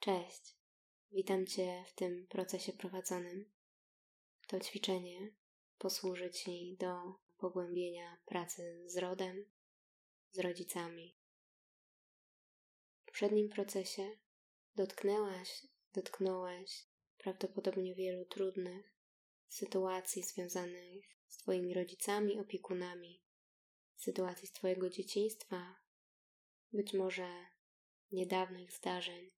Cześć, witam Cię w tym procesie prowadzonym. To ćwiczenie posłuży Ci do pogłębienia pracy z rodem, z rodzicami. W poprzednim procesie dotknąłeś prawdopodobnie wielu trudnych sytuacji związanych z Twoimi rodzicami, opiekunami, sytuacji z Twojego dzieciństwa, być może niedawnych zdarzeń.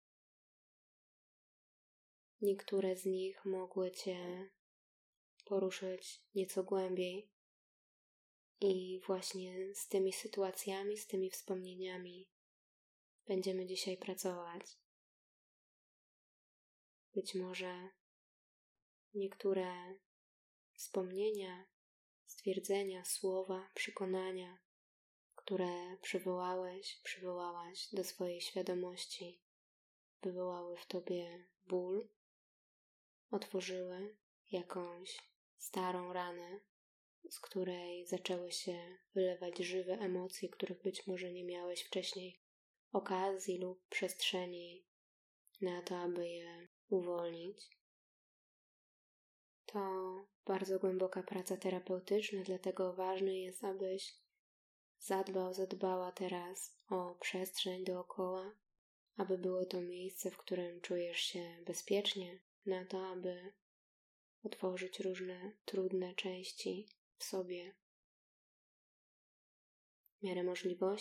Niektóre z nich mogły Cię poruszyć nieco głębiej i właśnie z tymi sytuacjami, z tymi wspomnieniami będziemy dzisiaj pracować. Być może niektóre wspomnienia, stwierdzenia, słowa, przekonania, które przywołałaś do swojej świadomości, wywołały w Tobie ból, otworzyły jakąś starą ranę, z której zaczęły się wylewać żywe emocje, których być może nie miałeś wcześniej okazji lub przestrzeni na to, aby je uwolnić. To bardzo głęboka praca terapeutyczna, dlatego ważne jest, abyś zadbała teraz o przestrzeń dookoła, aby było to miejsce, w którym czujesz się bezpiecznie, na to, aby otworzyć różne trudne części w sobie. W miarę możliwości